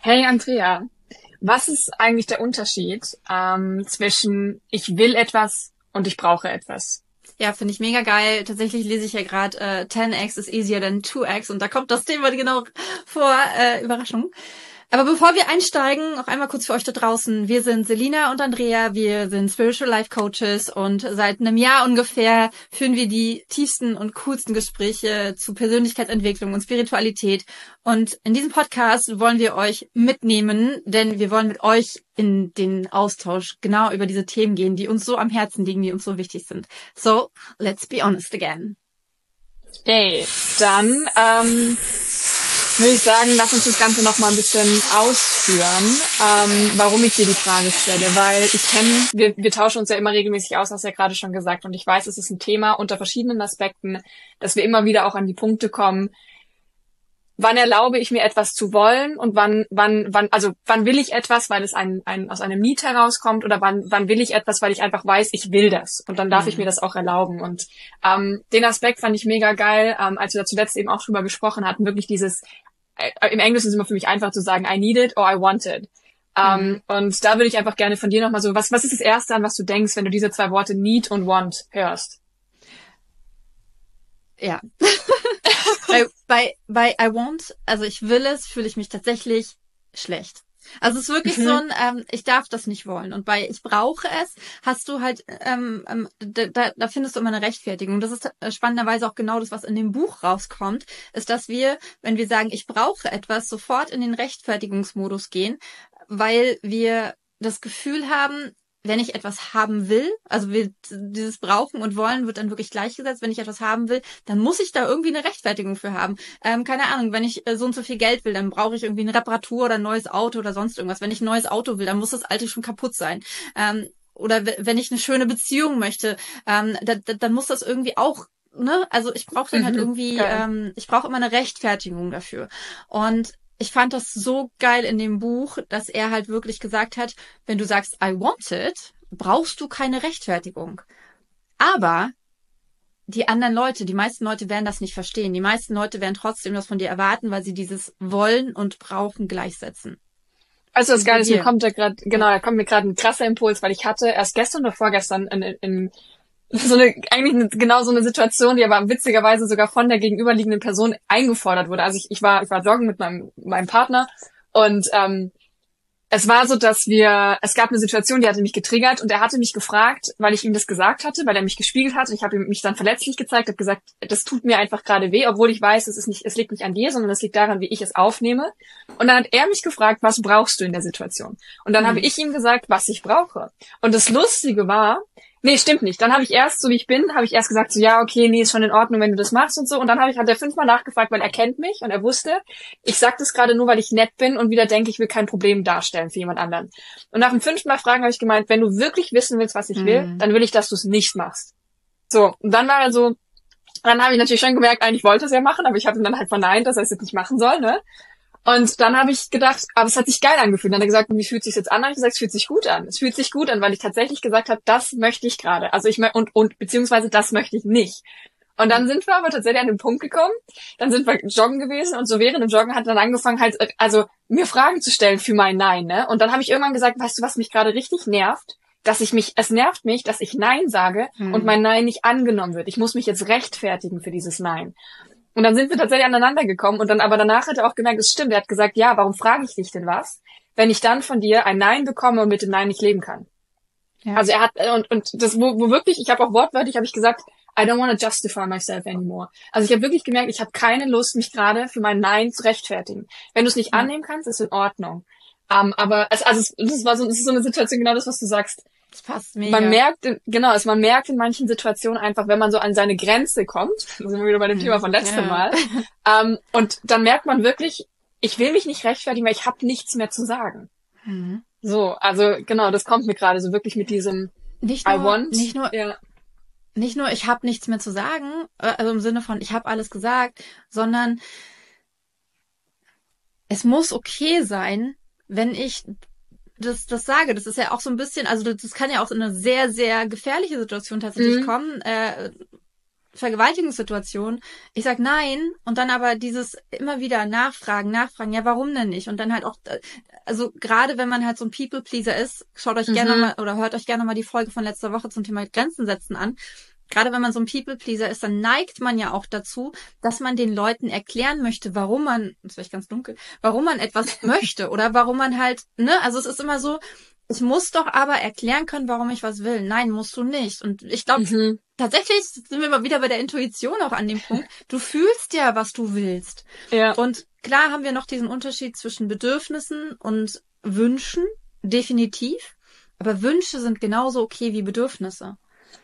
Hey Andrea, was ist eigentlich der Unterschied zwischen ich will etwas und ich brauche etwas? Ja, finde ich mega geil. Tatsächlich lese ich ja gerade 10x is easier than 2x und da kommt das Thema genau vor. Überraschung. Aber bevor wir einsteigen, noch einmal kurz für euch da draußen. Wir sind Selina und Andrea, wir sind Spiritual Life Coaches und seit einem Jahr ungefähr führen wir die tiefsten und coolsten Gespräche zu Persönlichkeitsentwicklung und Spiritualität. Und in diesem Podcast wollen wir euch mitnehmen, denn wir wollen mit euch in den Austausch genau über diese Themen gehen, die uns so am Herzen liegen, die uns so wichtig sind. So, let's be honest again. Okay, dann würde ich sagen, lass uns das Ganze noch mal ein bisschen ausführen, warum ich dir die Frage stelle, weil wir tauschen uns ja immer regelmäßig aus, hast du ja gerade schon gesagt, und ich weiß, es ist ein Thema unter verschiedenen Aspekten, dass wir immer wieder auch an die Punkte kommen, wann erlaube ich mir etwas zu wollen und wann will ich etwas, weil es aus einem Need herauskommt, oder wann will ich etwas, weil ich einfach weiß, ich will das und dann darf ich mir das auch erlauben. Und den Aspekt fand ich mega geil, als wir da zuletzt eben auch drüber gesprochen hatten, wirklich dieses, im Englischen ist es immer für mich einfach zu sagen, I need it or I want it. Und da würde ich einfach gerne von dir nochmal so, was ist das Erste, an was du denkst, wenn du diese zwei Worte need und want hörst? Ja. bei I want, also ich will es, fühle ich mich tatsächlich schlecht. Also es ist wirklich so ein, ich darf das nicht wollen. Und bei ich brauche es, hast du halt, da findest du immer eine Rechtfertigung. Das ist spannenderweise auch genau das, was in dem Buch rauskommt, ist, dass wir, wenn wir sagen, ich brauche etwas, sofort in den Rechtfertigungsmodus gehen, weil wir das Gefühl haben, wenn ich etwas haben will, also dieses Brauchen und Wollen wird dann wirklich gleichgesetzt. Wenn ich etwas haben will, dann muss ich da irgendwie eine Rechtfertigung für haben. Keine Ahnung, wenn ich so und so viel Geld will, dann brauche ich irgendwie eine Reparatur oder ein neues Auto oder sonst irgendwas. Wenn ich ein neues Auto will, dann muss das alte schon kaputt sein. Oder wenn ich eine schöne Beziehung möchte, dann muss das irgendwie auch, ne? Also ich brauche dann halt irgendwie, ich brauche immer eine Rechtfertigung dafür. Und ich fand das so geil in dem Buch, dass er halt wirklich gesagt hat, wenn du sagst, I want it, brauchst du keine Rechtfertigung. Aber die anderen Leute, die meisten Leute werden das nicht verstehen. Die meisten Leute werden trotzdem das von dir erwarten, weil sie dieses Wollen und Brauchen gleichsetzen. Also das Geile ist, da kommt mir gerade ein krasser Impuls, weil ich hatte erst gestern oder vorgestern eigentlich genau so eine Situation, die aber witzigerweise sogar von der gegenüberliegenden Person eingefordert wurde. Also ich war joggen mit meinem Partner und es war so, es gab eine Situation, die hatte mich getriggert und er hatte mich gefragt, weil ich ihm das gesagt hatte, weil er mich gespiegelt hat und ich habe mich dann verletzlich gezeigt, habe gesagt, das tut mir einfach gerade weh, obwohl ich weiß, es liegt nicht an dir, sondern es liegt daran, wie ich es aufnehme. Und dann hat er mich gefragt, was brauchst du in der Situation? Und dann habe ich ihm gesagt, was ich brauche. Und das Lustige war, nee, stimmt nicht. Dann habe ich erst, so wie ich bin, gesagt, so ja, okay, nee, ist schon in Ordnung, wenn du das machst und so. Und dann hat er 5-mal nachgefragt, weil er kennt mich und er wusste, ich sag das gerade nur, weil ich nett bin und wieder denke, ich will kein Problem darstellen für jemand anderen. Und nach dem 5. Mal Fragen habe ich gemeint, wenn du wirklich wissen willst, was ich will, dann will ich, dass du es nicht machst. So, und dann war er so, dann habe ich natürlich schon gemerkt, eigentlich wollte er es ja machen, aber ich habe ihm dann halt verneint, dass er es jetzt nicht machen soll, ne? Und dann habe ich gedacht, aber es hat sich geil angefühlt. Dann hat er gesagt, wie fühlt es sich jetzt an? Dann habe ich gesagt, es fühlt sich gut an. Es fühlt sich gut an, weil ich tatsächlich gesagt habe, das möchte ich gerade. Also beziehungsweise das möchte ich nicht. Und dann sind wir aber tatsächlich an den Punkt gekommen. Dann sind wir joggen gewesen und so während dem Joggen hat er dann angefangen halt, also mir Fragen zu stellen für mein Nein, ne? Und dann habe ich irgendwann gesagt, weißt du, was mich gerade richtig nervt? Es nervt mich, dass ich Nein sage und mein Nein nicht angenommen wird. Ich muss mich jetzt rechtfertigen für dieses Nein. Und dann sind wir tatsächlich aneinander gekommen und aber danach hat er auch gemerkt, es stimmt. Er hat gesagt, ja, warum frage ich dich denn was, wenn ich dann von dir ein Nein bekomme und mit dem Nein nicht leben kann? Ja. Also er hat, und das, wo wirklich, ich habe auch wortwörtlich, habe ich gesagt, I don't want to justify myself anymore. Also ich habe wirklich gemerkt, ich habe keine Lust, mich gerade für mein Nein zu rechtfertigen. Wenn du es nicht annehmen kannst, ist in Ordnung. Aber es ist so eine Situation, genau das, was du sagst. Das passt mega. Man merkt in manchen Situationen einfach, wenn man so an seine Grenze kommt, da sind wir wieder bei dem Thema von letztem Mal, und dann merkt man wirklich, ich will mich nicht rechtfertigen, weil ich habe nichts mehr zu sagen. So, also genau, das kommt mir gerade so wirklich mit diesem Nicht nur, ich habe nichts mehr zu sagen, also im Sinne von, ich habe alles gesagt, sondern es muss okay sein, wenn ich das sage. Das ist ja auch so ein bisschen, also das kann ja auch in eine sehr, sehr gefährliche Situation tatsächlich kommen. Vergewaltigungssituation, ich sag nein und dann aber dieses immer wieder nachfragen, ja, warum denn nicht? Und dann halt auch, also gerade wenn man halt so ein People-Pleaser ist, schaut euch gerne mal oder hört euch gerne mal die Folge von letzter Woche zum Thema Grenzen setzen an. Gerade wenn man so ein People-Pleaser ist, dann neigt man ja auch dazu, dass man den Leuten erklären möchte, warum man, das ist vielleicht ganz dunkel, warum man etwas möchte oder warum man halt, ne, also es ist immer so, ich muss doch aber erklären können, warum ich was will. Nein, musst du nicht. Und ich glaube, tatsächlich sind wir mal wieder bei der Intuition auch an dem Punkt. Du fühlst ja, was du willst. Ja. Und klar haben wir noch diesen Unterschied zwischen Bedürfnissen und Wünschen, definitiv. Aber Wünsche sind genauso okay wie Bedürfnisse.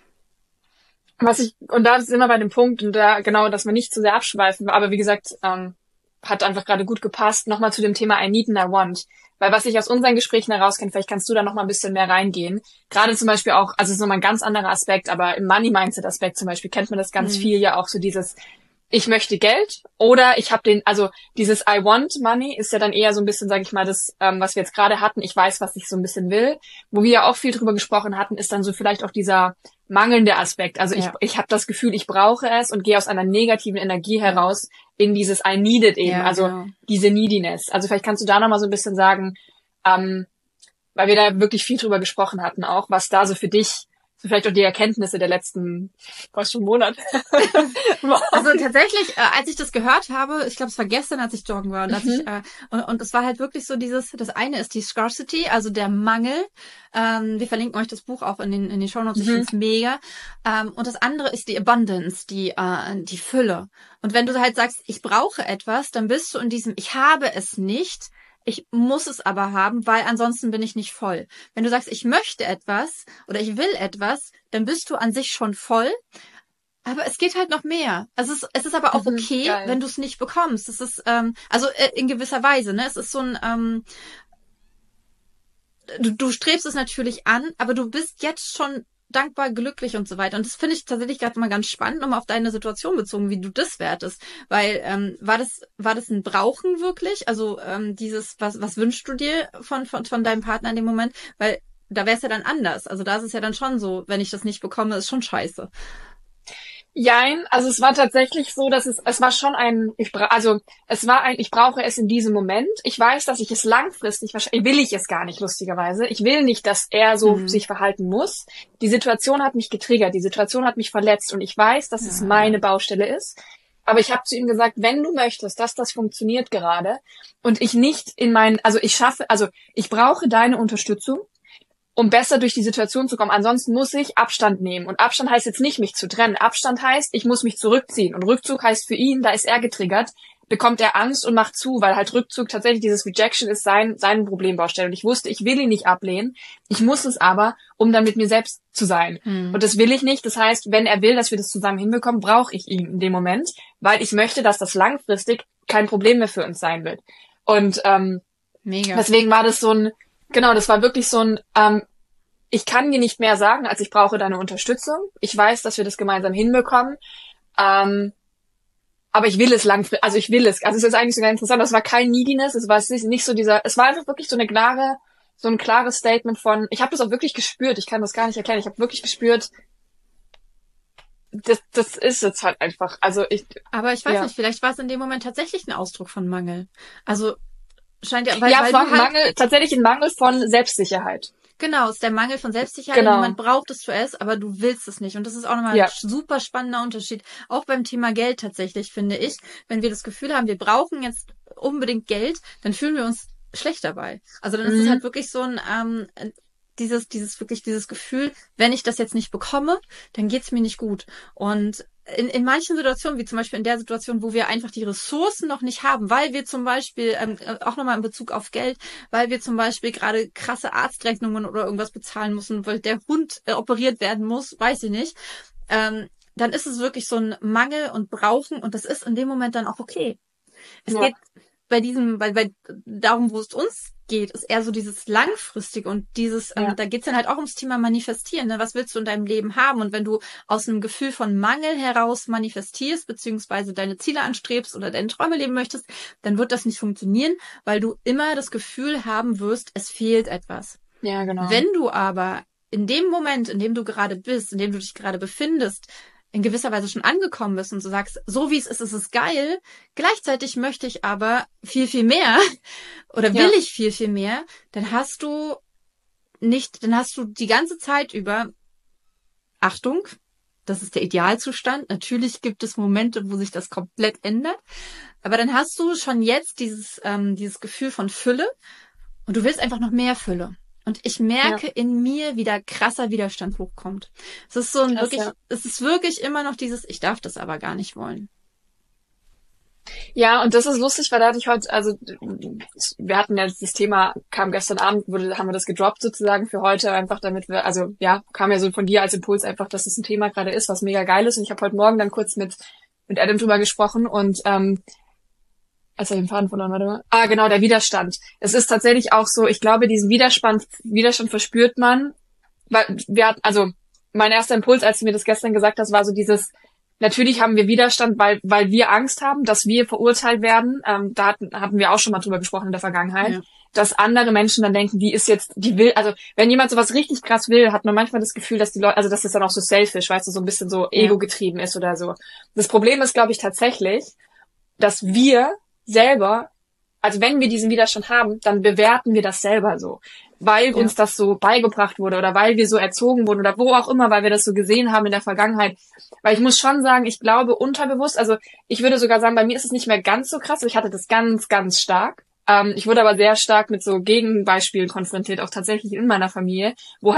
Und da sind wir bei dem Punkt, und da genau, dass wir nicht zu sehr abschweifen, aber wie gesagt, hat einfach gerade gut gepasst. Nochmal zu dem Thema I need and I want. Weil was ich aus unseren Gesprächen herauskenne, vielleicht kannst du da noch mal ein bisschen mehr reingehen. Gerade zum Beispiel auch, also es ist nochmal ein ganz anderer Aspekt, aber im Money-Mindset-Aspekt zum Beispiel kennt man das ganz viel ja auch so dieses, ich möchte Geld oder ich habe also dieses I want money ist ja dann eher so ein bisschen, sage ich mal, das, was wir jetzt gerade hatten, ich weiß, was ich so ein bisschen will. Wo wir ja auch viel drüber gesprochen hatten, ist dann so vielleicht auch dieser mangelnde Aspekt. Also ich habe das Gefühl, ich brauche es und gehe aus einer negativen Energie heraus in dieses I need it eben, also diese Neediness. Also vielleicht kannst du da nochmal so ein bisschen sagen, weil wir da wirklich viel drüber gesprochen hatten auch, was da so für dich, so vielleicht auch die Erkenntnisse der letzten, fast schon Monat. Also tatsächlich, als ich das gehört habe, ich glaube, es war gestern, als ich joggen war, und es war halt wirklich so das eine ist die Scarcity, also der Mangel. Wir verlinken euch das Buch auch in den Shownotes, ich finde es mega. Und das andere ist die Abundance, die Fülle. Und wenn du halt sagst, ich brauche etwas, dann bist du in diesem, ich habe es nicht, ich muss es aber haben, weil ansonsten bin ich nicht voll. Wenn du sagst, ich möchte etwas oder ich will etwas, dann bist du an sich schon voll. Aber es geht halt noch mehr. Also es ist aber auch okay, wenn du es nicht bekommst. Es ist, also in gewisser Weise, ne? Es ist so ein, du strebst es natürlich an, aber du bist jetzt schon dankbar, glücklich und so weiter. Und das finde ich tatsächlich gerade mal ganz spannend, nochmal auf deine Situation bezogen, wie du das wertest. Weil, war das ein Brauchen wirklich? Also dieses, was wünschst du dir von deinem Partner in dem Moment? Weil da wäre es ja dann anders. Also da ist es ja dann schon so, wenn ich das nicht bekomme, ist schon scheiße. Jein, also es war tatsächlich so, dass es war schon ich brauche es in diesem Moment. Ich weiß, dass ich es langfristig, wahrscheinlich will ich es gar nicht, lustigerweise. Ich will nicht, dass er so sich verhalten muss. Die Situation hat mich getriggert, die Situation hat mich verletzt und ich weiß, dass es meine Baustelle ist. Aber ich habe zu ihm gesagt, wenn du möchtest, dass das funktioniert gerade und ich nicht ich brauche deine Unterstützung, um besser durch die Situation zu kommen. Ansonsten muss ich Abstand nehmen. Und Abstand heißt jetzt nicht, mich zu trennen. Abstand heißt, ich muss mich zurückziehen. Und Rückzug heißt für ihn, da ist er getriggert, bekommt er Angst und macht zu, weil halt Rückzug tatsächlich dieses Rejection ist sein Problembaustelle. Und ich wusste, ich will ihn nicht ablehnen. Ich muss es aber, um dann mit mir selbst zu sein. Und das will ich nicht. Das heißt, wenn er will, dass wir das zusammen hinbekommen, brauche ich ihn in dem Moment, weil ich möchte, dass das langfristig kein Problem mehr für uns sein wird. Und mega. Deswegen war das das war wirklich so ein, ich kann dir nicht mehr sagen, als ich brauche deine Unterstützung. Ich weiß, dass wir das gemeinsam hinbekommen. Aber ich will es langfristig, also ich will es. Also es ist eigentlich sogar interessant, das war kein Neediness, es war nicht so es war einfach wirklich so ein klares Statement von, ich habe das auch wirklich gespürt, ich kann das gar nicht erklären, ich habe wirklich gespürt, das ist jetzt halt einfach, aber ich weiß nicht, vielleicht war es in dem Moment tatsächlich ein Ausdruck von Mangel. Also scheint ja, tatsächlich ein Mangel von Selbstsicherheit. Genau, es ist der Mangel von Selbstsicherheit. Genau. Niemand brauchtest du es, aber du willst es nicht. Und das ist auch nochmal ein super spannender Unterschied. Auch beim Thema Geld tatsächlich, finde ich. Wenn wir das Gefühl haben, wir brauchen jetzt unbedingt Geld, dann fühlen wir uns schlecht dabei. Also dann ist es halt wirklich so ein dieses Gefühl, wenn ich das jetzt nicht bekomme, dann geht's mir nicht gut. Und in manchen Situationen, wie zum Beispiel in der Situation, wo wir einfach die Ressourcen noch nicht haben, weil wir zum Beispiel, auch nochmal in Bezug auf Geld, weil wir zum Beispiel gerade krasse Arztrechnungen oder irgendwas bezahlen müssen, weil der Hund operiert werden muss, weiß ich nicht, dann ist es wirklich so ein Mangel und Brauchen und das ist in dem Moment dann auch okay. Es geht bei darum, wo es uns geht, ist eher so dieses Langfristige und dieses, da geht's dann halt auch ums Thema Manifestieren. Ne? Was willst du in deinem Leben haben? Und wenn du aus einem Gefühl von Mangel heraus manifestierst, beziehungsweise deine Ziele anstrebst oder deine Träume leben möchtest, dann wird das nicht funktionieren, weil du immer das Gefühl haben wirst, es fehlt etwas. Ja, genau. Wenn du aber in dem Moment, in dem du gerade bist, in dem du dich gerade befindest, in gewisser Weise schon angekommen bist und du sagst, so wie es ist es geil, gleichzeitig möchte ich aber viel, viel mehr oder will ich viel, viel mehr, dann hast du die ganze Zeit über, Achtung, das ist der Idealzustand. Natürlich gibt es Momente, wo sich das komplett ändert. Aber dann hast du schon jetzt dieses Gefühl von Fülle und du willst einfach noch mehr Fülle. Und ich merke in mir, wie da krasser Widerstand hochkommt. Es ist so es ist wirklich immer noch dieses, ich darf das aber gar nicht wollen. Ja, und das ist lustig, weil da hatte ich heute, also wir hatten ja das Thema, kam gestern Abend, haben wir das gedroppt sozusagen für heute, einfach damit wir, also ja, kam ja so von dir als Impuls einfach, dass es ein Thema gerade ist, was mega geil ist. Und ich habe heute Morgen dann kurz mit Adam drüber gesprochen und als er den Faden verloren, warte mal. Genau, der Widerstand. Es ist tatsächlich auch so, ich glaube, diesen Widerstand verspürt man, weil also mein erster Impuls, als du mir das gestern gesagt hast, war so dieses, natürlich haben wir Widerstand, weil wir Angst haben, dass wir verurteilt werden. Da hatten wir auch schon mal drüber gesprochen in der Vergangenheit, dass andere Menschen dann denken, also wenn jemand sowas richtig krass will, hat man manchmal das Gefühl, dass die Leute, also dass das dann auch so selfish, weißt du, so ein bisschen so ego-getrieben ist oder so. Das Problem ist, glaube ich, tatsächlich, dass wir selber, also wenn wir diesen Widerstand haben, dann bewerten wir das selber so, weil uns das so beigebracht wurde oder weil wir so erzogen wurden oder wo auch immer, weil wir das so gesehen haben in der Vergangenheit. Weil ich muss schon sagen, ich glaube unterbewusst, also ich würde sogar sagen, bei mir ist es nicht mehr ganz so krass, aber ich hatte das ganz, ganz stark. Ich wurde aber sehr stark mit so Gegenbeispielen konfrontiert, auch tatsächlich in meiner Familie, wo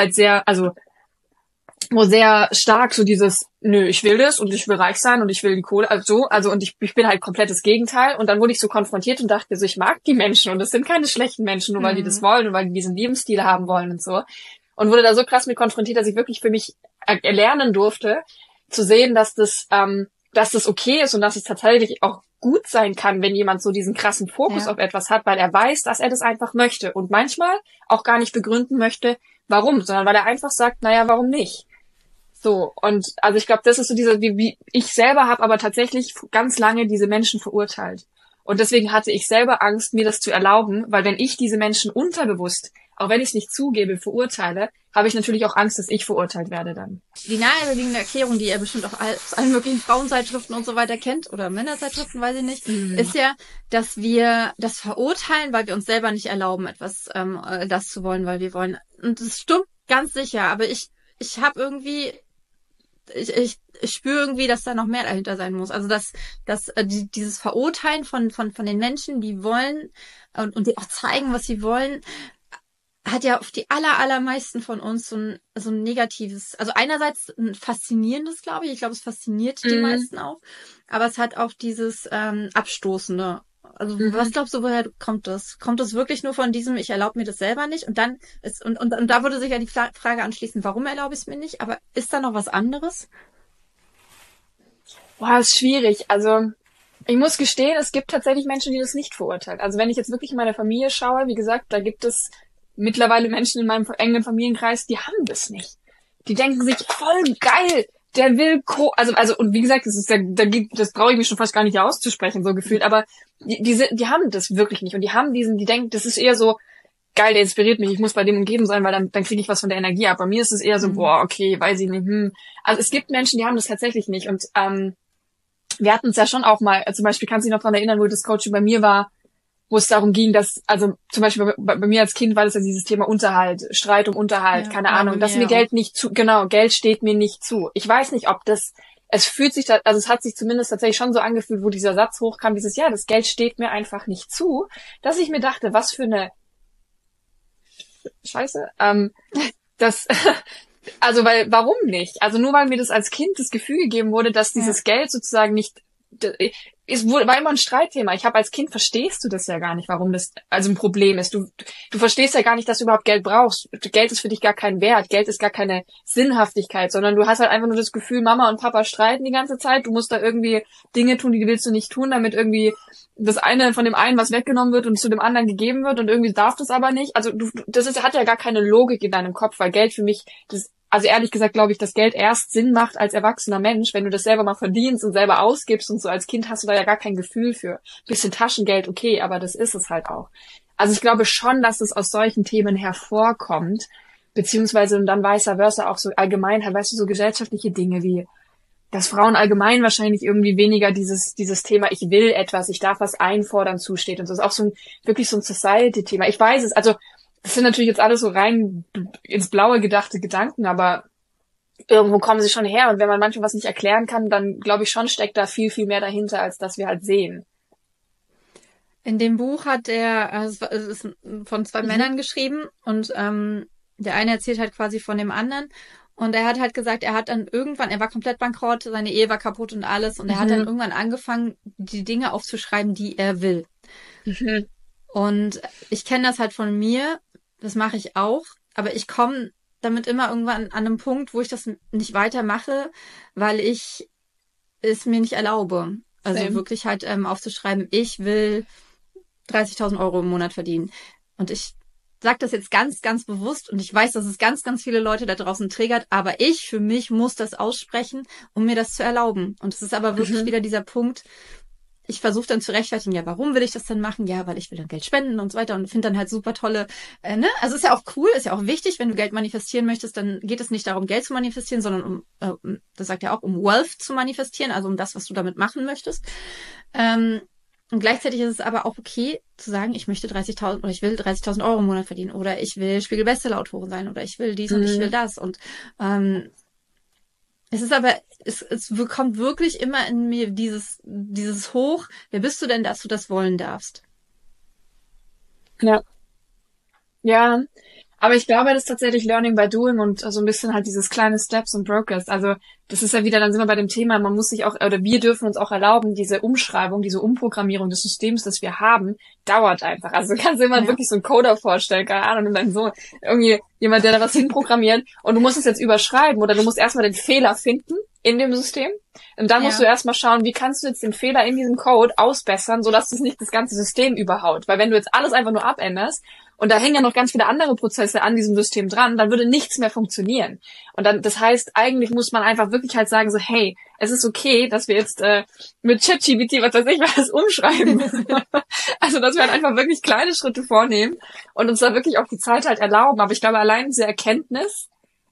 sehr stark so dieses, nö, ich will das und ich will reich sein und ich will die Kohle, und ich bin halt komplett das Gegenteil. Und dann wurde ich so konfrontiert und dachte so, ich mag die Menschen und das sind keine schlechten Menschen, nur weil die das wollen und weil die diesen Lebensstil haben wollen und so. Und wurde da so krass mit konfrontiert, dass ich wirklich für mich erlernen durfte, zu sehen, dass das okay ist und dass es tatsächlich auch gut sein kann, wenn jemand so diesen krassen Fokus auf etwas hat, weil er weiß, dass er das einfach möchte und manchmal auch gar nicht begründen möchte, warum, sondern weil er einfach sagt, naja, warum nicht? So, und also ich glaube, das ist so wie ich selber habe aber tatsächlich ganz lange diese Menschen verurteilt. Und deswegen hatte ich selber Angst, mir das zu erlauben, weil wenn ich diese Menschen unterbewusst, auch wenn ich es nicht zugebe, verurteile, habe ich natürlich auch Angst, dass ich verurteilt werde dann. Die naheliegende Erklärung, die ihr bestimmt auch aus allen möglichen Frauenzeitschriften und so weiter kennt, oder Männerzeitschriften, weiß ich nicht, ist ja, dass wir das verurteilen, weil wir uns selber nicht erlauben, etwas das zu wollen, weil wir wollen. Und das stimmt ganz sicher, aber ich habe irgendwie, ich spüre irgendwie, dass da noch mehr dahinter sein muss. Also dass dieses Verurteilen von den Menschen, die wollen und die auch zeigen, was sie wollen, hat ja auf die allermeisten von uns so ein negatives, also einerseits ein faszinierendes, glaube ich. Ich glaube, es fasziniert die meisten auch, aber es hat auch dieses Abstoßende. Also was glaubst du, woher kommt das? Kommt das wirklich nur von diesem, ich erlaube mir das selber nicht? Und dann und da würde sich ja die Frage anschließen, warum erlaube ich es mir nicht? Aber ist da noch was anderes? Boah, ist schwierig. Also ich muss gestehen, es gibt tatsächlich Menschen, die das nicht verurteilen. Also wenn ich jetzt wirklich in meine Familie schaue, wie gesagt, da gibt es mittlerweile Menschen in meinem engen Familienkreis, die haben das nicht. Die denken sich, voll geil, der will also und wie gesagt, das brauche ich mich schon fast gar nicht auszusprechen, so gefühlt, aber die haben das wirklich nicht und die denken, das ist eher so, geil, der inspiriert mich, ich muss bei dem umgeben sein, weil dann kriege ich was von der Energie ab. Bei mir ist es eher so, boah, okay, weiß ich nicht, Also es gibt Menschen, die haben das tatsächlich nicht und wir hatten es ja schon auch mal, zum Beispiel kannst du dich noch daran erinnern, wo das Coaching bei mir war, wo es darum ging, dass, also zum Beispiel bei mir als Kind war das ja dieses Thema Unterhalt, Streit um Unterhalt, keine Ahnung, dass mir Geld nicht Geld steht mir nicht zu. Ich weiß nicht, ob es fühlt sich, also es hat sich zumindest tatsächlich schon so angefühlt, wo dieser Satz hochkam, das Geld steht mir einfach nicht zu, dass ich mir dachte, was für eine Scheiße, warum nicht? Also nur weil mir das als Kind das Gefühl gegeben wurde, dass dieses Geld sozusagen nicht, war immer ein Streitthema. Ich habe als Kind, verstehst du das ja gar nicht, warum das also ein Problem ist. Du verstehst ja gar nicht, dass du überhaupt Geld brauchst. Geld ist für dich gar kein Wert. Geld ist gar keine Sinnhaftigkeit, sondern du hast halt einfach nur das Gefühl, Mama und Papa streiten die ganze Zeit. Du musst da irgendwie Dinge tun, die willst du nicht tun, damit irgendwie das eine von dem einen was weggenommen wird und zu dem anderen gegeben wird und irgendwie darf das aber nicht. Also hat ja gar keine Logik in deinem Kopf, weil Geld für mich, also ehrlich gesagt glaube ich, dass Geld erst Sinn macht als erwachsener Mensch, wenn du das selber mal verdienst und selber ausgibst und so. Als Kind hast du da ja gar kein Gefühl für. Bisschen Taschengeld, okay, aber das ist es halt auch. Also ich glaube schon, dass es aus solchen Themen hervorkommt, beziehungsweise und dann vice versa auch so allgemein, halt, weißt du, so gesellschaftliche Dinge wie, dass Frauen allgemein wahrscheinlich irgendwie weniger dieses Thema, ich will etwas, ich darf was einfordern, zusteht. Und das ist auch wirklich so ein Society-Thema. Ich weiß es, also das sind natürlich jetzt alles so rein ins Blaue gedachte Gedanken, aber irgendwo kommen sie schon her. Und wenn man manchmal was nicht erklären kann, dann glaube ich schon, steckt da viel, viel mehr dahinter, als dass wir halt sehen. In dem Buch hat es ist von zwei Männern geschrieben und der eine erzählt halt quasi von dem anderen. Und er hat halt gesagt, er war komplett bankrott, seine Ehe war kaputt und alles. Und er hat dann irgendwann angefangen, die Dinge aufzuschreiben, die er will. Und ich kenne das halt von mir, das mache ich auch. Aber ich komme damit immer irgendwann an einem Punkt, wo ich das nicht weitermache, weil ich es mir nicht erlaube. Also wirklich halt aufzuschreiben, ich will 30.000 Euro im Monat verdienen. Und ich sage das jetzt ganz, ganz bewusst und ich weiß, dass es ganz, ganz viele Leute da draußen triggert, aber ich für mich muss das aussprechen, um mir das zu erlauben. Und es ist aber wirklich wieder dieser Punkt, ich versuche dann zu rechtfertigen, ja, warum will ich das denn machen? Ja, weil ich will dann Geld spenden und so weiter und finde dann halt super tolle, ne? Also ist ja auch cool, ist ja auch wichtig, wenn du Geld manifestieren möchtest, dann geht es nicht darum, Geld zu manifestieren, sondern das sagt ja auch, um Wealth zu manifestieren, also um das, was du damit machen möchtest. Und gleichzeitig ist es aber auch okay zu sagen, ich möchte 30.000 oder ich will 30.000 Euro im Monat verdienen oder ich will Spiegel-Bestseller-Autorin sein oder ich will dies und ich will das. Und es ist aber, es kommt wirklich immer in mir dieses Hoch, wer bist du denn, dass du das wollen darfst? Ja. Ja, aber ich glaube, das ist tatsächlich Learning by Doing und so ein bisschen halt dieses kleine Steps und Progress. Also das ist ja wieder, dann sind wir bei dem Thema, man muss sich auch, oder wir dürfen uns auch erlauben, diese Umschreibung, diese Umprogrammierung des Systems, das wir haben, dauert einfach. Also du kannst dir mal wirklich so einen Coder vorstellen, keine Ahnung, und dann so irgendwie jemand, der da was hinprogrammiert und du musst es jetzt überschreiben oder du musst erstmal den Fehler finden in dem System und dann musst du erstmal schauen, wie kannst du jetzt den Fehler in diesem Code ausbessern, sodass es nicht das ganze System überhaut. Weil wenn du jetzt alles einfach nur abänderst, und da hängen ja noch ganz viele andere Prozesse an diesem System dran, dann würde nichts mehr funktionieren. Und dann, das heißt, eigentlich muss man einfach wirklich halt sagen so, hey, es ist okay, dass wir jetzt mit ChatGPT, was weiß ich, was umschreiben. Also, dass wir halt einfach wirklich kleine Schritte vornehmen und uns da wirklich auch die Zeit halt erlauben. Aber ich glaube, allein diese Erkenntnis,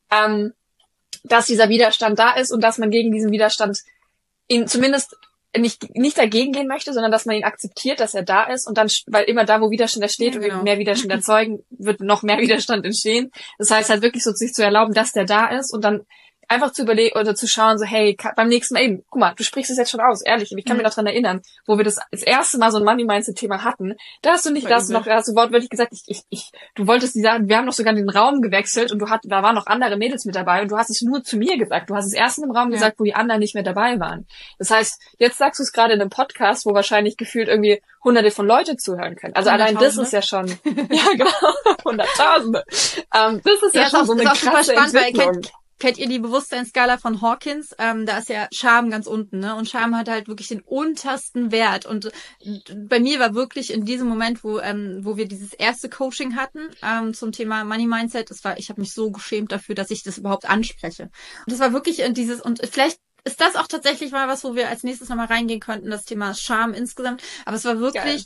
dass dieser Widerstand da ist und dass man gegen diesen Widerstand zumindest nicht dagegen gehen möchte, sondern dass man ihn akzeptiert, dass er da ist und dann, weil immer da, wo Widerstand entsteht und wir mehr Widerstand erzeugen, wird noch mehr Widerstand entstehen. Das heißt halt wirklich so, sich zu erlauben, dass der da ist und dann einfach zu überlegen oder zu schauen, so, hey, beim nächsten Mal eben, guck mal, du sprichst es jetzt schon aus, ehrlich, ich kann mich noch dran erinnern, wo wir das erste Mal so ein Money-Mindset-Thema hatten, da hast du nicht das noch, da hast du wortwörtlich gesagt, du wolltest die Sachen, wir haben noch sogar den Raum gewechselt und da waren noch andere Mädels mit dabei und du hast es nur zu mir gesagt, du hast es erst in einem Raum gesagt, wo die anderen nicht mehr dabei waren. Das heißt, jetzt sagst du es gerade in einem Podcast, wo wahrscheinlich gefühlt irgendwie Hunderte von Leute zuhören können. Also allein das ist ja schon, ja genau, Hunderttausende. Das ist ja schon so eine krasse Entwicklung. Kennt ihr die Bewusstseinsskala von Hawkins? Da ist ja Scham ganz unten, ne? Und Scham hat halt wirklich den untersten Wert. Und bei mir war wirklich in diesem Moment, wo wir dieses erste Coaching hatten zum Thema Money Mindset, ich habe mich so geschämt dafür, dass ich das überhaupt anspreche. Und das war wirklich und vielleicht ist das auch tatsächlich mal was, wo wir als nächstes nochmal reingehen könnten, das Thema Scham insgesamt. Aber es war wirklich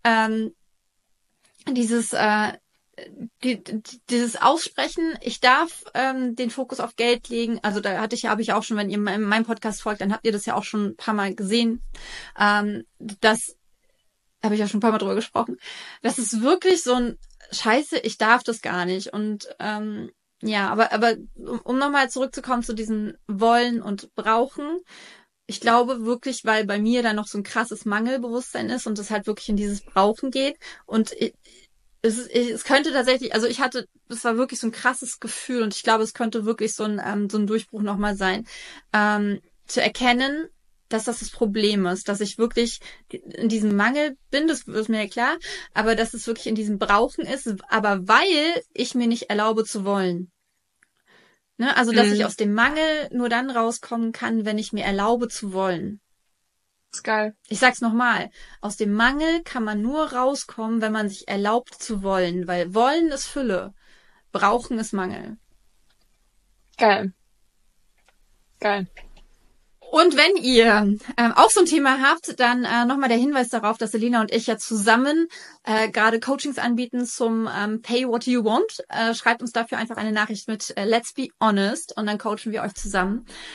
dieses Aussprechen, ich darf den Fokus auf Geld legen, also da habe ich auch schon, wenn ihr meinem Podcast folgt, dann habt ihr das ja auch schon ein paar Mal gesehen. Das habe ich ja schon ein paar Mal drüber gesprochen. Das ist wirklich so ein Scheiße, ich darf das gar nicht. Und aber um nochmal zurückzukommen zu diesem Wollen und Brauchen, ich glaube wirklich, weil bei mir da noch so ein krasses Mangelbewusstsein ist und es halt wirklich in dieses Brauchen geht und es könnte tatsächlich, also es war wirklich so ein krasses Gefühl und ich glaube, es könnte wirklich so ein Durchbruch nochmal sein, zu erkennen, dass das Problem ist, dass ich wirklich in diesem Mangel bin, das ist mir ja klar, aber dass es wirklich in diesem Brauchen ist, aber weil ich mir nicht erlaube zu wollen. Ne? Also, dass ich aus dem Mangel nur dann rauskommen kann, wenn ich mir erlaube zu wollen. Das ist geil. Ich sag's nochmal. Aus dem Mangel kann man nur rauskommen, wenn man sich erlaubt zu wollen, weil wollen ist Fülle, brauchen ist Mangel. Geil. Geil. Und wenn ihr auch so ein Thema habt, dann nochmal der Hinweis darauf, dass Selina und ich ja zusammen gerade Coachings anbieten zum Pay What You Want. Schreibt uns dafür einfach eine Nachricht mit Let's Be Honest und dann coachen wir euch zusammen.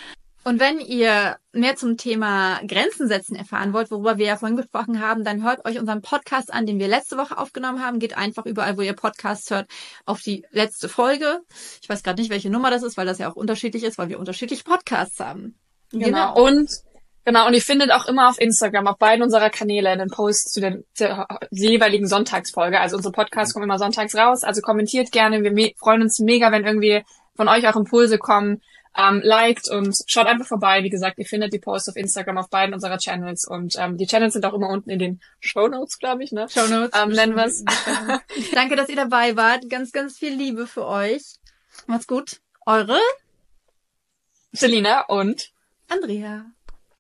Und wenn ihr mehr zum Thema Grenzen setzen erfahren wollt, worüber wir ja vorhin gesprochen haben, dann hört euch unseren Podcast an, den wir letzte Woche aufgenommen haben. Geht einfach überall, wo ihr Podcasts hört, auf die letzte Folge. Ich weiß gerade nicht, welche Nummer das ist, weil das ja auch unterschiedlich ist, weil wir unterschiedliche Podcasts haben. Genau. Und ihr findet auch immer auf Instagram, auf beiden unserer Kanäle, einen Post zur jeweiligen Sonntagsfolge. Also unsere Podcasts kommen immer sonntags raus. Also kommentiert gerne. Wir freuen uns mega, wenn irgendwie von euch auch Impulse kommen. Liked und schaut einfach vorbei. Wie gesagt, ihr findet die Posts auf Instagram auf beiden unserer Channels und die Channels sind auch immer unten in den Shownotes, glaube ich, ne? Shownotes. Nennen wir es. Danke, dass ihr dabei wart. Ganz, ganz viel Liebe für euch. Macht's gut. Eure Selina und Andrea.